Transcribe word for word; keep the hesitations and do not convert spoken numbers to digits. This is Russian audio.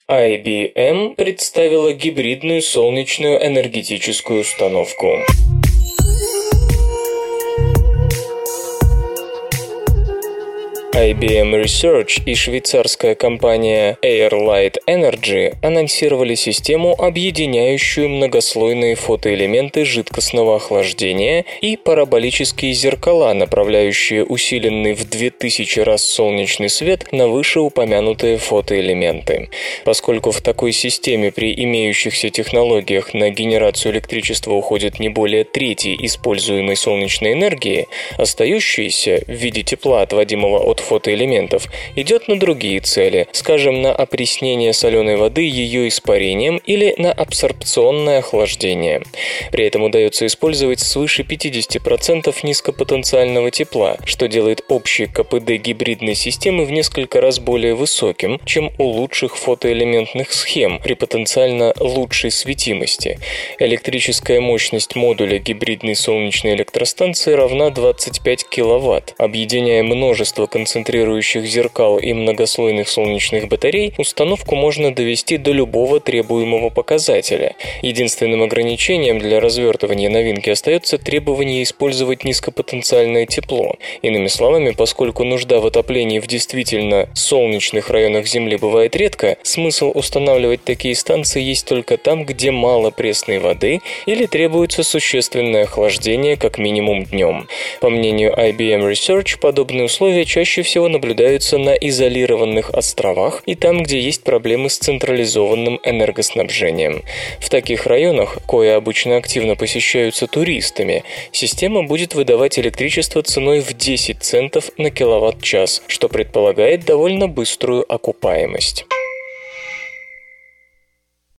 ай би эм представила гибридную солнечную энергетическую установку. ай би эм Research и швейцарская компания Airlight Energy анонсировали систему, объединяющую многослойные фотоэлементы жидкостного охлаждения и параболические зеркала, направляющие усиленный в две тысячи раз солнечный свет на вышеупомянутые фотоэлементы. Поскольку в такой системе при имеющихся технологиях на генерацию электричества уходит не более трети используемой солнечной энергии, остающаяся в виде тепла, отводимого от фотоэлементов, идет на другие цели, скажем, на опреснение соленой воды ее испарением или на абсорбционное охлаждение. При этом удается использовать свыше пятьдесят процентов низкопотенциального тепла, что делает общий ка пэ дэ гибридной системы в несколько раз более высоким, чем у лучших фотоэлементных схем при потенциально лучшей светимости. Электрическая мощность модуля гибридной солнечной электростанции равна двадцать пять киловатт. Объединяя множество концентрационных концентрирующих зеркал и многослойных солнечных батарей, установку можно довести до любого требуемого показателя. Единственным ограничением для развертывания новинки остается требование использовать низкопотенциальное тепло. Иными словами, поскольку нужда в отоплении в действительно солнечных районах Земли бывает редко, смысл устанавливать такие станции есть только там, где мало пресной воды или требуется существенное охлаждение как минимум днем. По мнению ай би эм Research, подобные условия чаще всего наблюдаются на изолированных островах и там, где есть проблемы с централизованным энергоснабжением. В таких районах, кои обычно активно посещаются туристами, система будет выдавать электричество ценой в десять центов на киловатт-час, что предполагает довольно быструю окупаемость.